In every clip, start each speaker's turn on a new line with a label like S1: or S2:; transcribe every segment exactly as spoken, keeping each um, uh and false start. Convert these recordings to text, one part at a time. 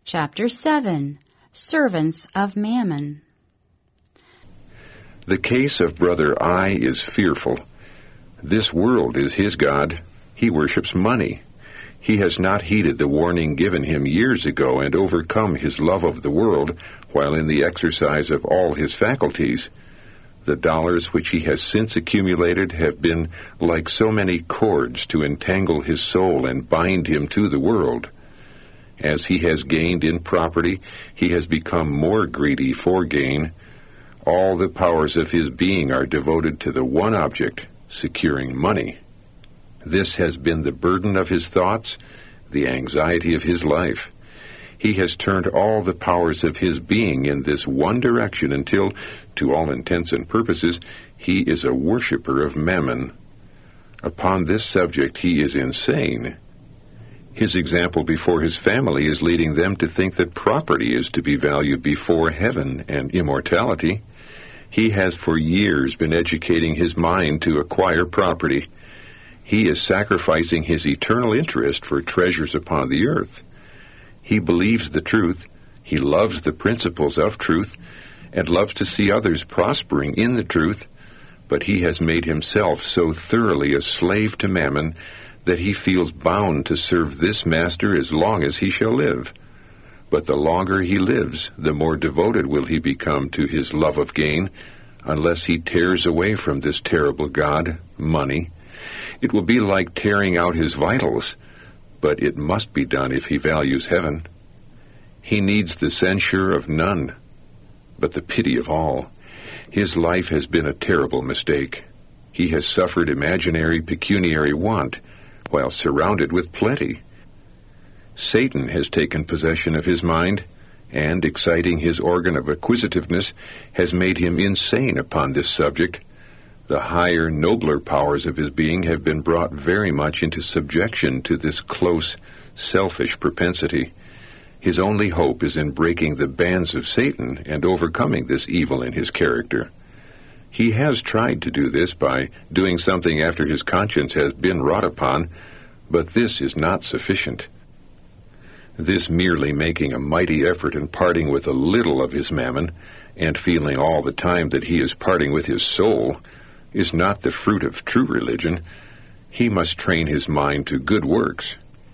S1: Chapter seven. Servants of Mammon.
S2: The case of Brother I is fearful. This world is his god. He worships money. He has not heeded the warning given him years ago and overcome his love of the world while in the exercise of all his faculties. The dollars which he has since accumulated have been like so many cords to entangle his soul and bind him to the world. As he has gained in property, he has become more greedy for gain. All the powers of his being are devoted to the one object, securing money. This has been the burden of his thoughts, the anxiety of his life. He has turned all the powers of his being in this one direction until, to all intents and purposes, he is a worshiper of Mammon. Upon this subject he is insane. His example before his family is leading them to think that property is to be valued before heaven and immortality. He has for years been educating his mind to acquire property. He is sacrificing his eternal interest for treasures upon the earth. He believes the truth, he loves the principles of truth, and loves to see others prospering in the truth, but he has made himself so thoroughly a slave to Mammon that he feels bound to serve this master as long as he shall live. But the longer he lives, the more devoted will he become to his love of gain, unless he tears away from this terrible god, money. It will be like tearing out his vitals, but it must be done if he values heaven. He needs the censure of none, but the pity of all. His life has been a terrible mistake. He has suffered imaginary pecuniary want, while surrounded with plenty. Satan has taken possession of his mind, and, exciting his organ of acquisitiveness, has made him insane upon this subject. The higher, nobler powers of his being have been brought very much into subjection to this close, selfish propensity. His only hope is in breaking the bands of Satan and overcoming this evil in his character. He has tried to do this by doing something after his conscience has been wrought upon, but this is not sufficient. This merely making a mighty effort in parting with a little of his mammon, and feeling all the time that he is parting with his soul, is not the fruit of true religion. He must train his mind to good works.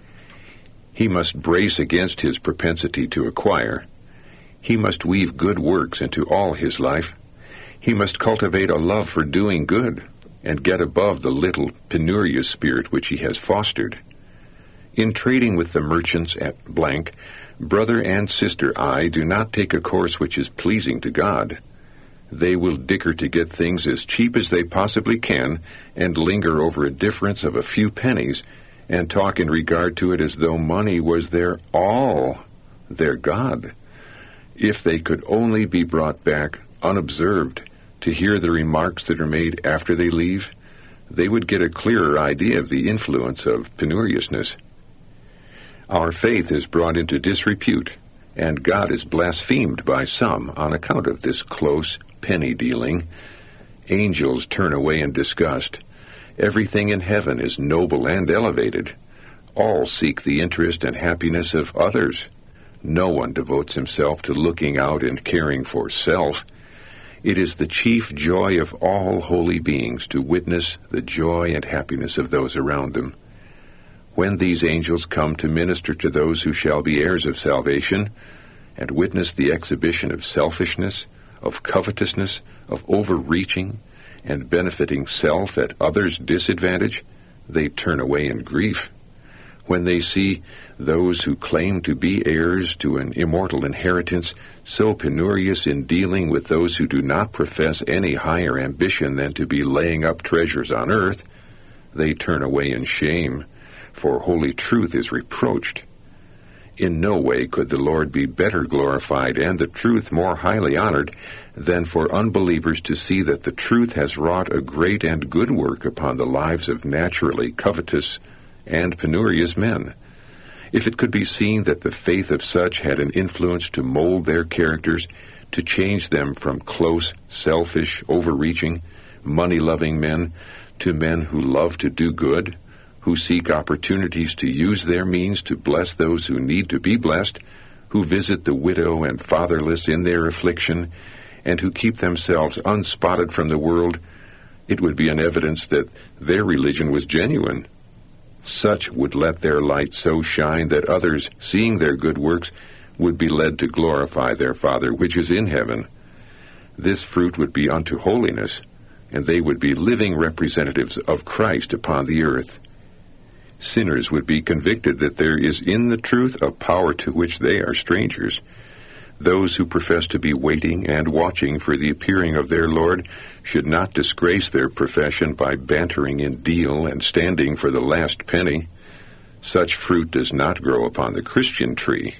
S2: He must brace against his propensity to acquire. He must weave good works into all his life. He must cultivate a love for doing good, and get above the little penurious spirit which he has fostered. In trading with the merchants at blank, brother and sister I do not take a course which is pleasing to God. They will dicker to get things as cheap as they possibly can, and linger over a difference of a few pennies, and talk in regard to it as though money was their all, their God. If they could only be brought back unobserved to hear the remarks that are made after they leave, they would get a clearer idea of the influence of penuriousness. Our faith is brought into disrepute, and God is blasphemed by some on account of this close penny dealing. Angels turn away in disgust. Everything in heaven is noble and elevated. All seek the interest and happiness of others. No one devotes himself to looking out and caring for self. It is the chief joy of all holy beings to witness the joy and happiness of those around them. When these angels come to minister to those who shall be heirs of salvation, and witness the exhibition of selfishness, of covetousness, of overreaching, and benefiting self at others' disadvantage, they turn away in grief. When they see those who claim to be heirs to an immortal inheritance so penurious in dealing with those who do not profess any higher ambition than to be laying up treasures on earth, they turn away in shame, for holy truth is reproached. In no way could the Lord be better glorified and the truth more highly honored than for unbelievers to see that the truth has wrought a great and good work upon the lives of naturally covetous and penurious men. If it could be seen that the faith of such had an influence to mold their characters, to change them from close, selfish, overreaching, money-loving men to men who love to do good, who seek opportunities to use their means to bless those who need to be blessed, who visit the widow and fatherless in their affliction, and who keep themselves unspotted from the world, it would be an evidence that their religion was genuine. Such would let their light so shine that others, seeing their good works, would be led to glorify their Father which is in heaven. This fruit would be unto holiness, and they would be living representatives of Christ upon the earth. Sinners would be convicted that there is in the truth a power to which they are strangers. Those who profess to be waiting and watching for the appearing of their Lord should not disgrace their profession by bantering in deal and standing for the last penny. Such fruit does not grow upon the Christian tree.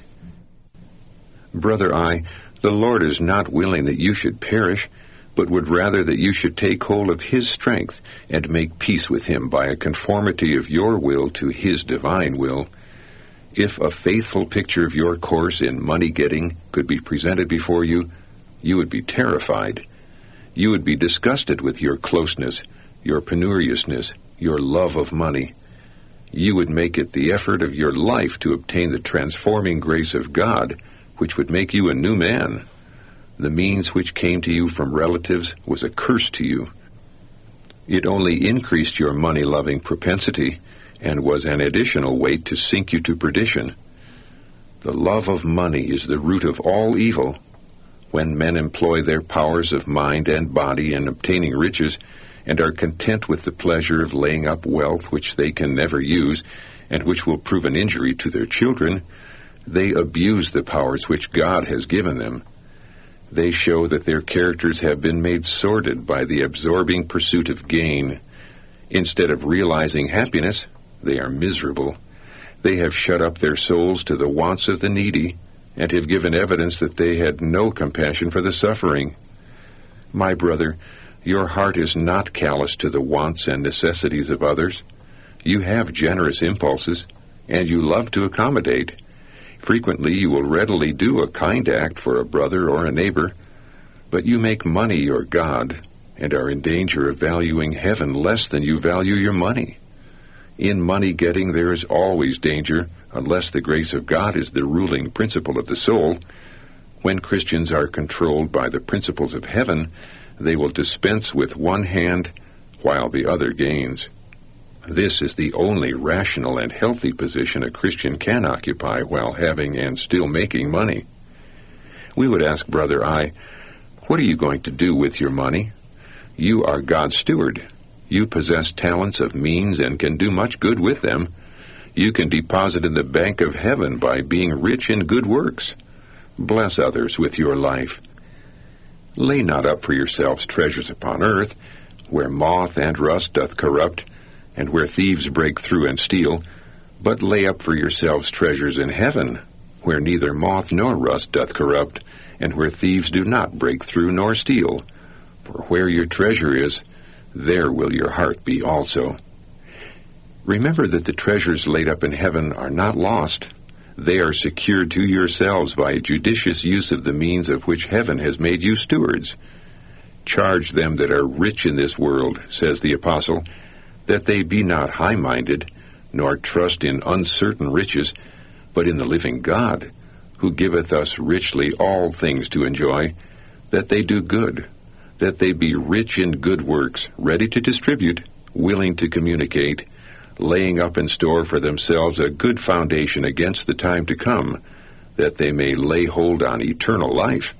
S2: Brother I, the Lord is not willing that you should perish, but would rather that you should take hold of His strength and make peace with Him by a conformity of your will to His divine will. If a faithful picture of your course in money-getting could be presented before you, you would be terrified. You would be disgusted with your closeness, your penuriousness, your love of money. You would make it the effort of your life to obtain the transforming grace of God, which would make you a new man. The means which came to you from relatives was a curse to you. It only increased your money-loving propensity, and was an additional weight to sink you to perdition. The love of money is the root of all evil. When men employ their powers of mind and body in obtaining riches, and are content with the pleasure of laying up wealth which they can never use, and which will prove an injury to their children, they abuse the powers which God has given them. They show that their characters have been made sordid by the absorbing pursuit of gain. Instead of realizing happiness, they are miserable. They have shut up their souls to the wants of the needy, and have given evidence that they had no compassion for the suffering. My brother, your heart is not callous to the wants and necessities of others. You have generous impulses, and you love to accommodate. Frequently you will readily do a kind act for a brother or a neighbor, but you make money your God, and are in danger of valuing heaven less than you value your money. In money-getting there is always danger, unless the grace of God is the ruling principle of the soul. When Christians are controlled by the principles of heaven, they will dispense with one hand while the other gains. This is the only rational and healthy position a Christian can occupy while having and still making money. We would ask Brother I, what are you going to do with your money? You are God's steward. You possess talents of means and can do much good with them. You can deposit in the bank of heaven by being rich in good works. Bless others with your life. Lay not up for yourselves treasures upon earth, where moth and rust doth corrupt, and where thieves break through and steal, but lay up for yourselves treasures in heaven, where neither moth nor rust doth corrupt, and where thieves do not break through nor steal. For where your treasure is, there will your heart be also. Remember that the treasures laid up in heaven are not lost. They are secured to yourselves by a judicious use of the means of which heaven has made you stewards. Charge them that are rich in this world, says the apostle, that they be not high-minded, nor trust in uncertain riches, but in the living God, who giveth us richly all things to enjoy, that they do good, that they be rich in good works, ready to distribute, willing to communicate, laying up in store for themselves a good foundation against the time to come, that they may lay hold on eternal life.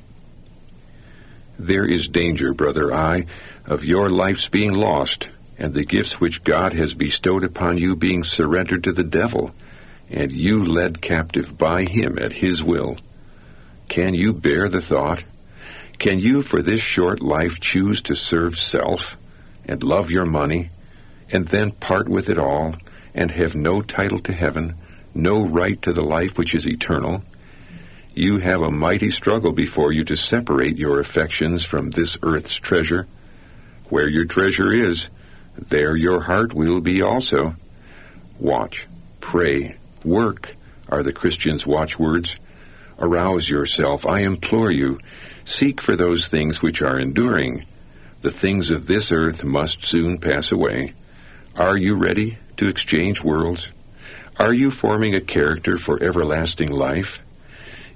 S2: There is danger, brother I, of your life's being lost, and the gifts which God has bestowed upon you being surrendered to the devil, and you led captive by him at his will. Can you bear the thought? Can you for this short life choose to serve self, and love your money, and then part with it all, and have no title to heaven, no right to the life which is eternal? You have a mighty struggle before you to separate your affections from this earth's treasure. Where your treasure is, there your heart will be also. Watch, pray, work, are the Christian's watchwords. Arouse yourself, I implore you. Seek for those things which are enduring. The things of this earth must soon pass away. Are you ready to exchange worlds? Are you forming a character for everlasting life?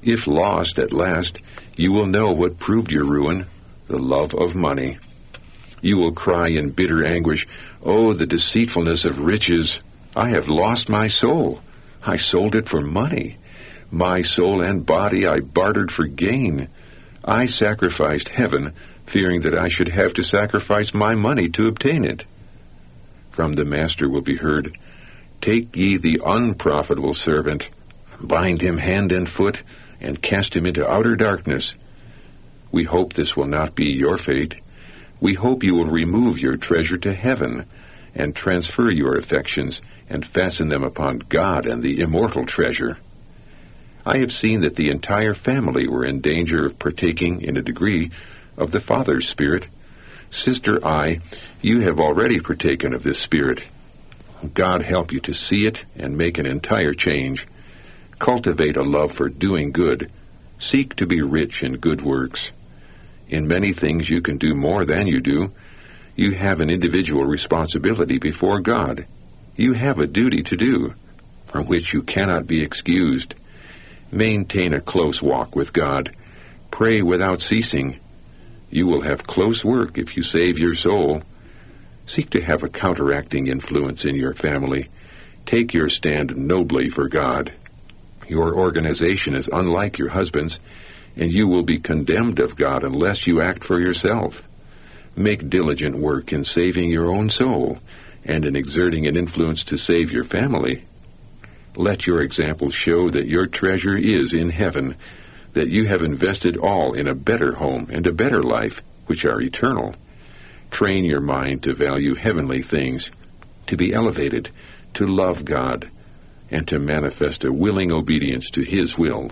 S2: If lost at last, you will know what proved your ruin, the love of money. You will cry in bitter anguish, "Oh, the deceitfulness of riches! I have lost my soul. I sold it for money. My soul and body I bartered for gain. I sacrificed heaven, fearing that I should have to sacrifice my money to obtain it." From the master will be heard, "Take ye the unprofitable servant, bind him hand and foot, and cast him into outer darkness." We hope this will not be your fate. We hope you will remove your treasure to heaven, and transfer your affections, and fasten them upon God and the immortal treasure. I have seen that the entire family were in danger of partaking, in a degree, of the Father's Spirit. Sister I, you have already partaken of this Spirit. God help you to see it and make an entire change. Cultivate a love for doing good. Seek to be rich in good works. In many things you can do more than you do. You have an individual responsibility before God. You have a duty to do, from which you cannot be excused. Maintain a close walk with God. Pray without ceasing. You will have close work if you save your soul. Seek to have a counteracting influence in your family. Take your stand nobly for God. Your organization is unlike your husband's, and you will be condemned of God unless you act for yourself. Make diligent work in saving your own soul, and in exerting an influence to save your family. Let your example show that your treasure is in heaven, that you have invested all in a better home and a better life, which are eternal. Train your mind to value heavenly things, to be elevated, to love God, and to manifest a willing obedience to His will.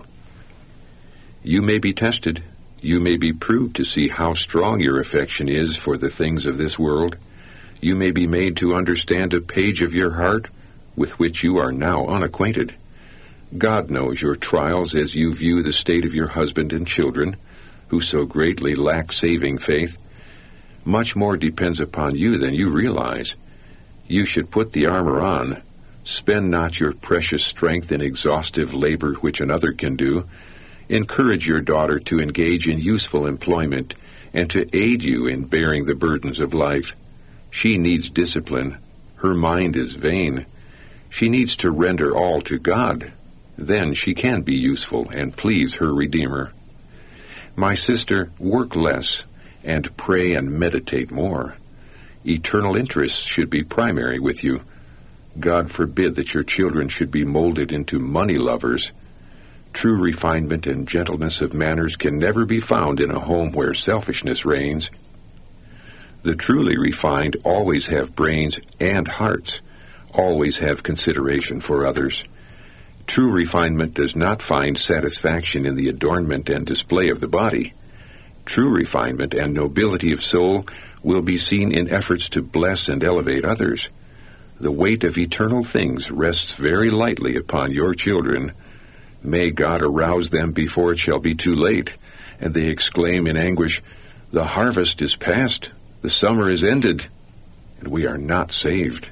S2: You may be tested. You may be proved to see how strong your affection is for the things of this world. You may be made to understand a page of your heart with which you are now unacquainted. God knows your trials as you view the state of your husband and children, who so greatly lack saving faith. Much more depends upon you than you realize. You should put the armor on. Spend not your precious strength in exhaustive labor which another can do. Encourage your daughter to engage in useful employment and to aid you in bearing the burdens of life. She needs discipline. Her mind is vain. She needs to render all to God. Then she can be useful and please her Redeemer. My sister, work less and pray and meditate more. Eternal interests should be primary with you. God forbid that your children should be molded into money lovers. True refinement and gentleness of manners can never be found in a home where selfishness reigns. The truly refined always have brains and hearts, always have consideration for others. True refinement does not find satisfaction in the adornment and display of the body. True refinement and nobility of soul will be seen in efforts to bless and elevate others. The weight of eternal things rests very lightly upon your children. May God arouse them before it shall be too late, and they exclaim in anguish, "The harvest is past, the summer is ended, and we are not saved."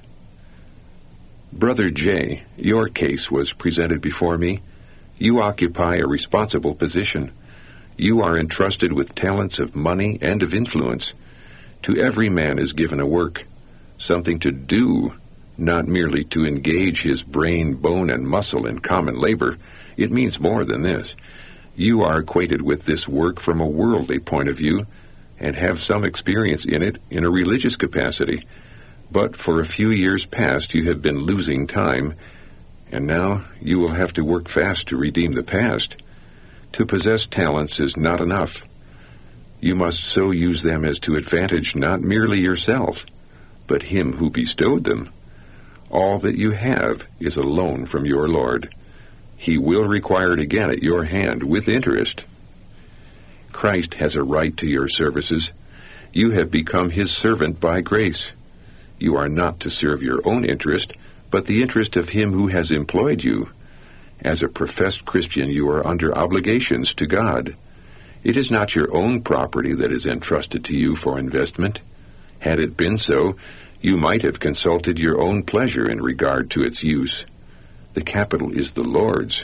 S2: Brother J., your case was presented before me. You occupy a responsible position. You are entrusted with talents of money and of influence. To every man is given a work, something to do, not merely to engage his brain, bone, and muscle in common labor. It means more than this. You are acquainted with this work from a worldly point of view, and have some experience in it in a religious capacity. But for a few years past you have been losing time, and now you will have to work fast to redeem the past. To possess talents is not enough. You must so use them as to advantage not merely yourself, but Him who bestowed them. All that you have is a loan from your Lord. He will require it again at your hand with interest. Christ has a right to your services. You have become His servant by grace. You are not to serve your own interest, but the interest of Him who has employed you. As a professed Christian, you are under obligations to God. It is not your own property that is entrusted to you for investment. Had it been so, you might have consulted your own pleasure in regard to its use. The capital is the Lord's,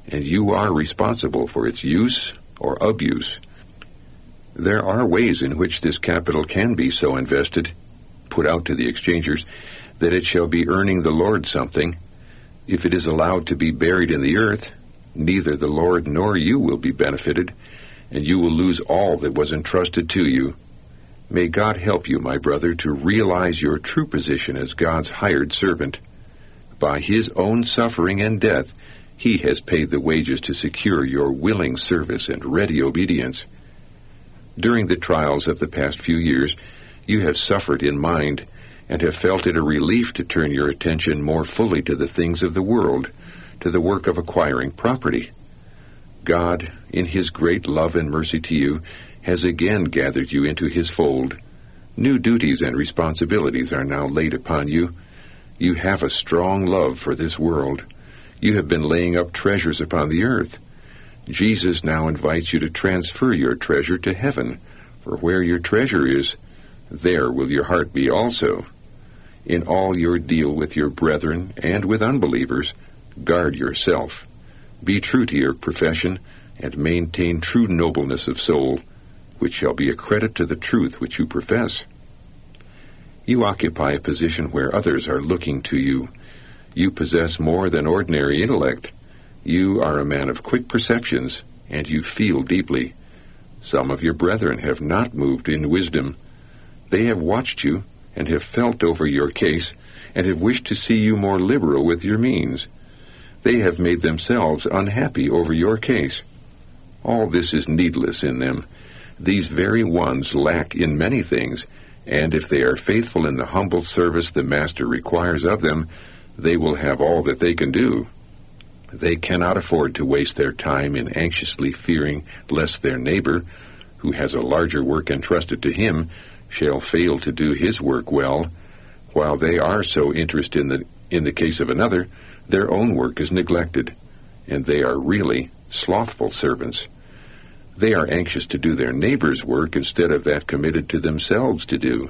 S2: and you are responsible for its use or abuse. There are ways in which this capital can be so invested, put out to the exchangers, that it shall be earning the Lord something. If it is allowed to be buried in the earth, neither the Lord nor you will be benefited, and you will lose all that was entrusted to you. May God help you, my brother, to realize your true position as God's hired servant. By his own suffering and death, he has paid the wages to secure your willing service and ready obedience. During the trials of the past few years, you have suffered in mind, and have felt it a relief to turn your attention more fully to the things of the world, to the work of acquiring property. God, in his great love and mercy to you, has again gathered you into his fold. New duties and responsibilities are now laid upon you. You have a strong love for this world. You have been laying up treasures upon the earth. Jesus now invites you to transfer your treasure to heaven, for where your treasure is, there will your heart be also. In all your deal with your brethren and with unbelievers, guard yourself. Be true to your profession, and maintain true nobleness of soul, which shall be a credit to the truth which you profess. You occupy a position where others are looking to you. You possess more than ordinary intellect. You are a man of quick perceptions, and you feel deeply. Some of your brethren have not moved in wisdom. They have watched you, and have felt over your case, and have wished to see you more liberal with your means. They have made themselves unhappy over your case. All this is needless in them. These very ones lack in many things, and if they are faithful in the humble service the Master requires of them, they will have all that they can do. They cannot afford to waste their time in anxiously fearing lest their neighbor, who has a larger work entrusted to him, shall fail to do his work well. While they are so interested in the, in the case of another, their own work is neglected, and they are really slothful servants. They are anxious to do their neighbor's work instead of that committed to themselves to do.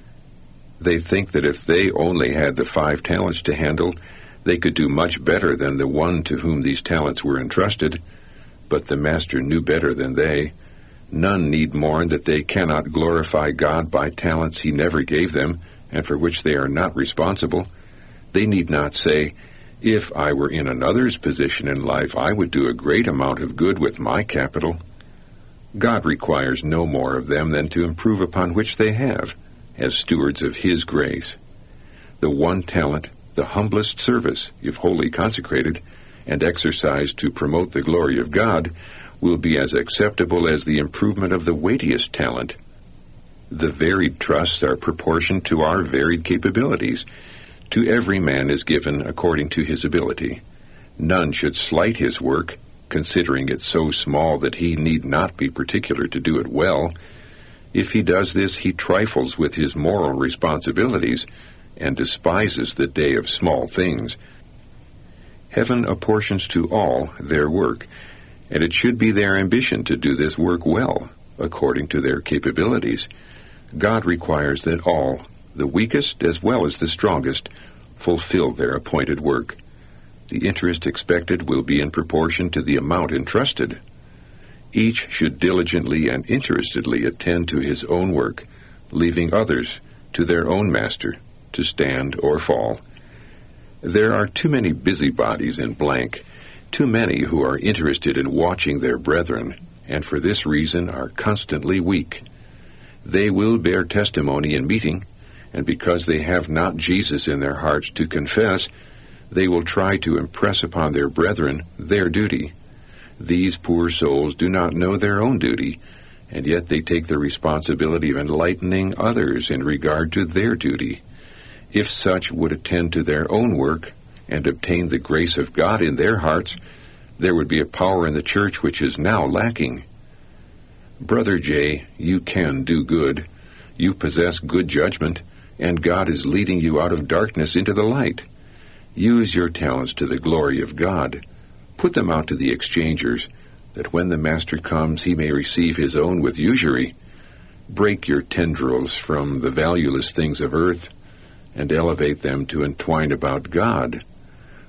S2: They think that if they only had the five talents to handle, they could do much better than the one to whom these talents were entrusted. But the Master knew better than they. None need mourn that they cannot glorify God by talents he never gave them, and for which they are not responsible. They need not say, "If I were in another's position in life, I would do a great amount of good with my capital." God requires no more of them than to improve upon which they have, as stewards of his grace. The one talent, the humblest service, if wholly consecrated, and exercised to promote the glory of God, will be as acceptable as the improvement of the weightiest talent. The varied trusts are proportioned to our varied capabilities. To every man is given according to his ability. None should slight his work, considering it so small that he need not be particular to do it well. If he does this, he trifles with his moral responsibilities and despises the day of small things. Heaven apportions to all their work, and it should be their ambition to do this work well, according to their capabilities. God requires that all, the weakest as well as the strongest, fulfill their appointed work. The interest expected will be in proportion to the amount entrusted. Each should diligently and interestedly attend to his own work, leaving others to their own master, to stand or fall. There are too many busybodies in blank, too many who are interested in watching their brethren, and for this reason are constantly weak. They will bear testimony in meeting, and because they have not Jesus in their hearts to confess, they will try to impress upon their brethren their duty. These poor souls do not know their own duty, and yet they take the responsibility of enlightening others in regard to their duty. If such would attend to their own work and obtain the grace of God in their hearts, there would be a power in the church which is now lacking. Brother J., you can do good. You possess good judgment, and God is leading you out of darkness into the light. Use your talents to the glory of God. Put them out to the exchangers, that when the Master comes he may receive his own with usury. Break your tendrils from the valueless things of earth, and elevate them to entwine about God.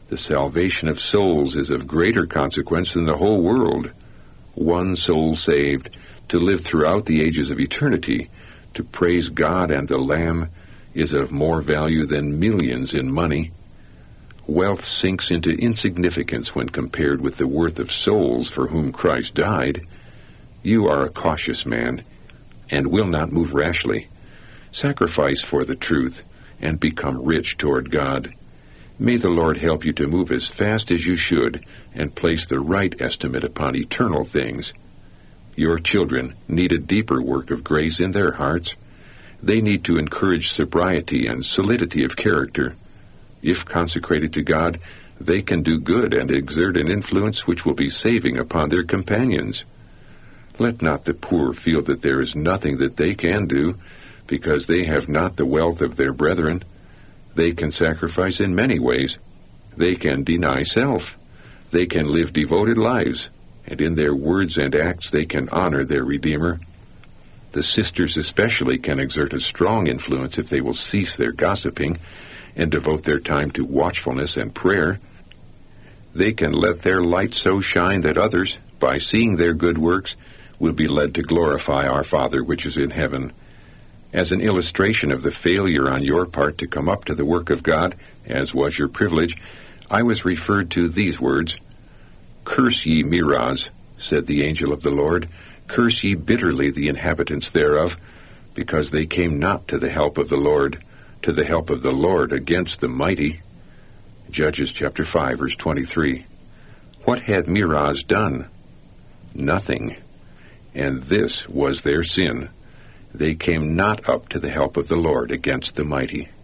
S2: The salvation of souls is of greater consequence than the whole world. One soul saved, to live throughout the ages of eternity, to praise God and the Lamb, is of more value than millions in money. Wealth sinks into insignificance when compared with the worth of souls for whom Christ died. You are a cautious man, and will not move rashly. Sacrifice for the truth, and become rich toward God. May the Lord help you to move as fast as you should, and place the right estimate upon eternal things. Your children need a deeper work of grace in their hearts. They need to encourage sobriety and solidity of character. If consecrated to God, they can do good and exert an influence which will be saving upon their companions. Let not the poor feel that there is nothing that they can do, because they have not the wealth of their brethren. They can sacrifice in many ways. They can deny self. They can live devoted lives, and in their words and acts they can honor their Redeemer. The sisters especially can exert a strong influence if they will cease their gossiping and devote their time to watchfulness and prayer. They can let their light so shine that others, by seeing their good works, will be led to glorify our Father which is in heaven. As an illustration of the failure on your part to come up to the work of God, as was your privilege, I was referred to these words, "Curse ye Meroz," said the angel of the Lord, "curse ye bitterly the inhabitants thereof, because they came not to the help of the Lord, to the help of the Lord against the mighty." Judges chapter five, verse twenty-three. What had Meroz done? Nothing. And this was their sin. They came not up to the help of the Lord against the mighty.